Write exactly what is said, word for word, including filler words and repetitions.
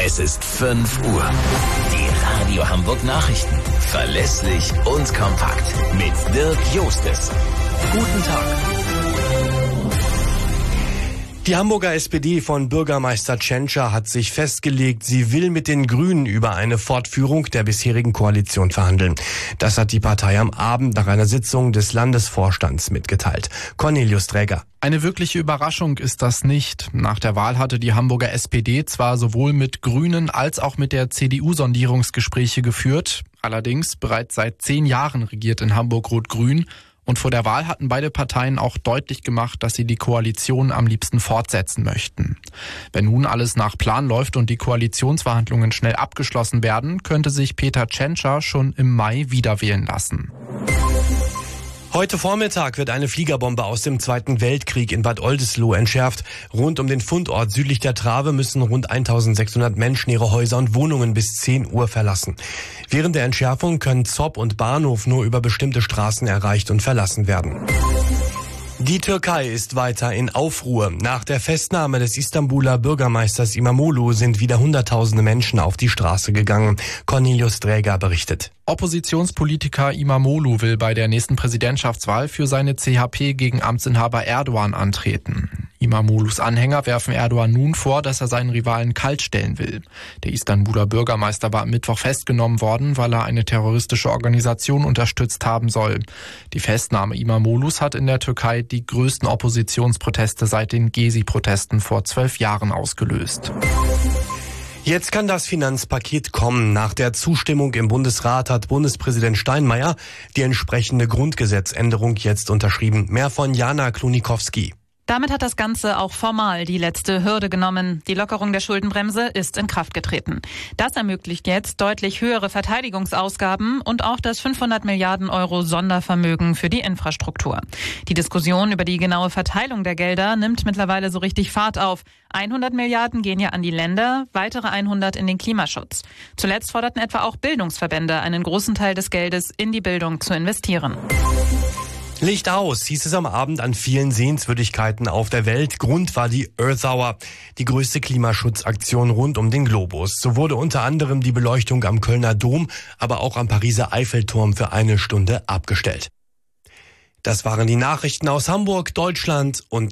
Es ist fünf Uhr. Die Radio Hamburg Nachrichten. Verlässlich und kompakt. Mit Dirk Jostes. Guten Tag. Die Hamburger S P D von Bürgermeister Tschentscher hat sich festgelegt, sie will mit den Grünen über eine Fortführung der bisherigen Koalition verhandeln. Das hat die Partei am Abend nach einer Sitzung des Landesvorstands mitgeteilt. Cornelius Träger. Eine wirkliche Überraschung ist das nicht. Nach der Wahl hatte die Hamburger S P D zwar sowohl mit Grünen als auch mit der C D U Sondierungsgespräche geführt. Allerdings bereits seit zehn Jahren regiert in Hamburg Rot-Grün. Und vor der Wahl hatten beide Parteien auch deutlich gemacht, dass sie die Koalition am liebsten fortsetzen möchten. Wenn nun alles nach Plan läuft und die Koalitionsverhandlungen schnell abgeschlossen werden, könnte sich Peter Tschentscher schon im Mai wiederwählen lassen. Heute Vormittag wird eine Fliegerbombe aus dem Zweiten Weltkrieg in Bad Oldesloe entschärft. Rund um den Fundort südlich der Trave müssen rund eintausendsechshundert Menschen ihre Häuser und Wohnungen bis zehn Uhr verlassen. Während der Entschärfung können Zopp und Bahnhof nur über bestimmte Straßen erreicht und verlassen werden. Die Türkei ist weiter in Aufruhr. Nach der Festnahme des Istanbuler Bürgermeisters İmamoğlu sind wieder hunderttausende Menschen auf die Straße gegangen. Cornelius Träger berichtet. Oppositionspolitiker İmamoğlu will bei der nächsten Präsidentschaftswahl für seine C H P gegen Amtsinhaber Erdogan antreten. İmamoğlus Anhänger werfen Erdogan nun vor, dass er seinen Rivalen kaltstellen will. Der Istanbuler Bürgermeister war am Mittwoch festgenommen worden, weil er eine terroristische Organisation unterstützt haben soll. Die Festnahme İmamoğlus hat in der Türkei die größten Oppositionsproteste seit den Gezi-Protesten vor zwölf Jahren ausgelöst. Jetzt kann das Finanzpaket kommen. Nach der Zustimmung im Bundesrat hat Bundespräsident Steinmeier die entsprechende Grundgesetzänderung jetzt unterschrieben. Mehr von Jana Klonikowski. Damit hat das Ganze auch formal die letzte Hürde genommen. Die Lockerung der Schuldenbremse ist in Kraft getreten. Das ermöglicht jetzt deutlich höhere Verteidigungsausgaben und auch das fünfhundert Milliarden Euro Sondervermögen für die Infrastruktur. Die Diskussion über die genaue Verteilung der Gelder nimmt mittlerweile so richtig Fahrt auf. hundert Milliarden gehen ja an die Länder, weitere hundert in den Klimaschutz. Zuletzt forderten etwa auch Bildungsverbände, einen großen Teil des Geldes in die Bildung zu investieren. Licht aus, hieß es am Abend an vielen Sehenswürdigkeiten auf der Welt. Grund war die Earth Hour, die größte Klimaschutzaktion rund um den Globus. So wurde unter anderem die Beleuchtung am Kölner Dom, aber auch am Pariser Eiffelturm für eine Stunde abgestellt. Das waren die Nachrichten aus Hamburg, Deutschland und